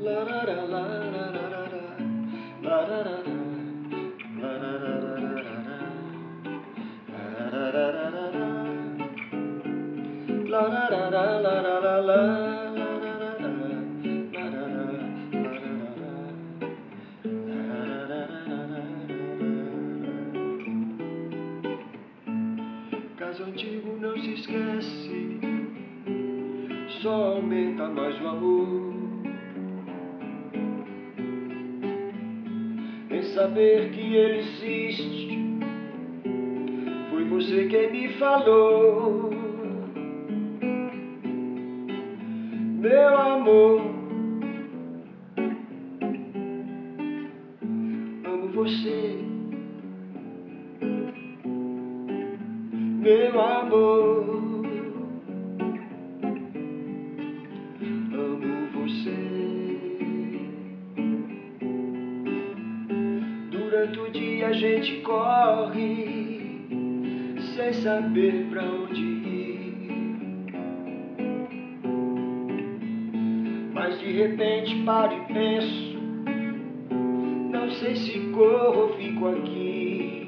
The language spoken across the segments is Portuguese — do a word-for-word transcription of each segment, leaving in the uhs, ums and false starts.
La la la la la la la la la la la. Caso antigo não se esquece, só aumenta mais o amor. Em saber que ele existe, foi você quem me falou. Meu amor, amo você. Meu amor, amo você. Durante o dia a gente corre, sem saber pra onde ir. Mas de repente paro e penso, não sei se corro ou fico aqui.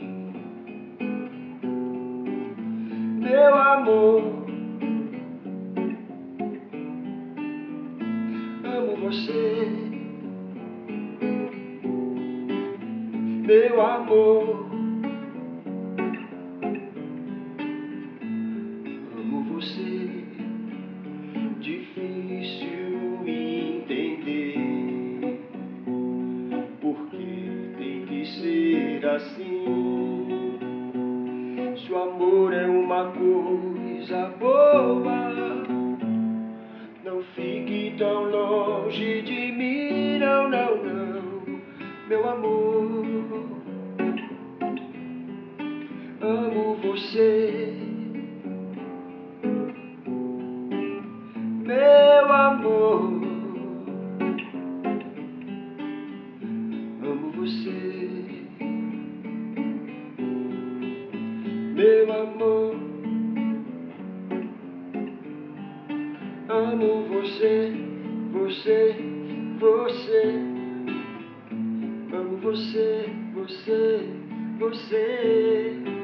Meu amor, amo você. Meu amor, amo você. Difícil entender porque tem que ser assim. Se o amor é uma coisa boa, não fique tão longe de mim, não, não, não, meu amor. Amo você, meu amor. Amo você, meu amor. Amo você, você, você. Amo você, você, você.